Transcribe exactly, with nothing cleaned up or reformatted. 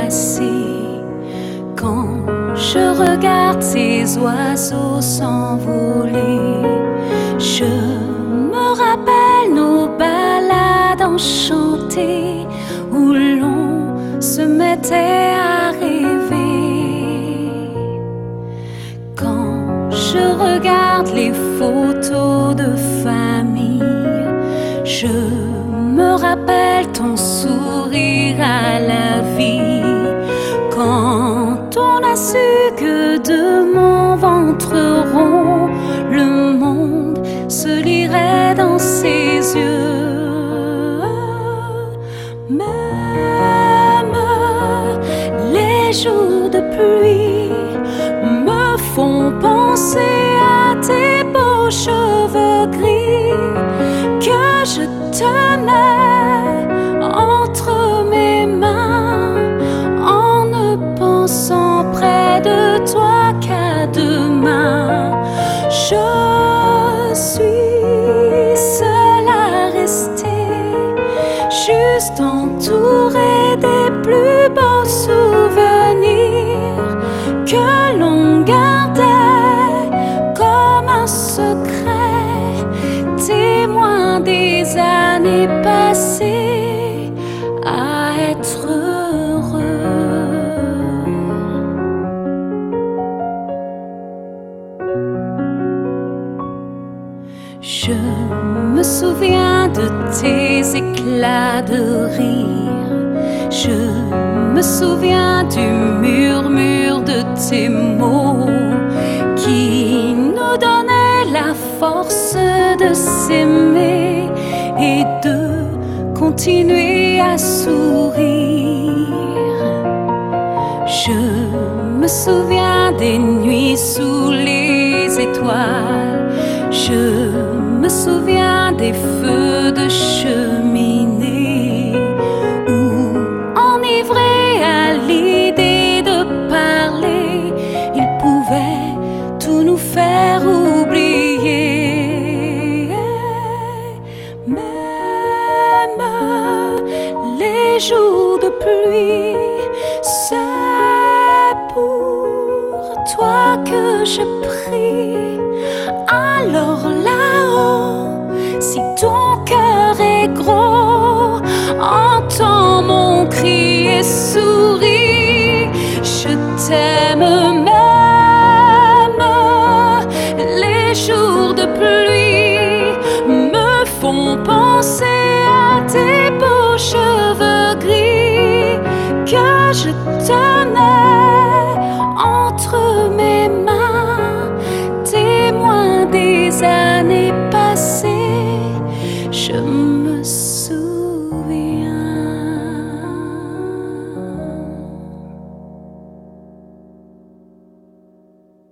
passé. Quand je regarde ces oiseaux s'envoler, je me rappelle nos balades enchantées où l'on se mettait à rêver. Quand je regarde les photos de famille, je me rappelle ton sourire à la vie. Quand on a su que de mon ventre rond le monde se lirait dans ses yeux. Même les jours de pluie me font penser à tes beaux cheveux gris que je tenais entre mes mains, en ne pensant près de toi qu'à demain. Je suis seule à rester, juste entourée des plus beaux souvenirs que l'on gardait comme un secret, témoin des années passées à être heureux. Je me souviens de tes éclats de rire, je me souviens du murmure de tes mots qui nous donnait la force de s'aimer et de continuer à sourire. Je me souviens des nuits sous les étoiles, je me souviens des feux de cheminée où, enivré à l'idée de parler, il pouvait tout nous faire oublier. Même les jours de pluie, c'est pour toi que je prie. Alors là-haut, si ton cœur est gros, entends mon cri et souris. Je t'aime même. Les jours de pluie me font penser à tes beaux cheveux gris que je tenais entre mes mains, témoin des années passées. Je me souviens.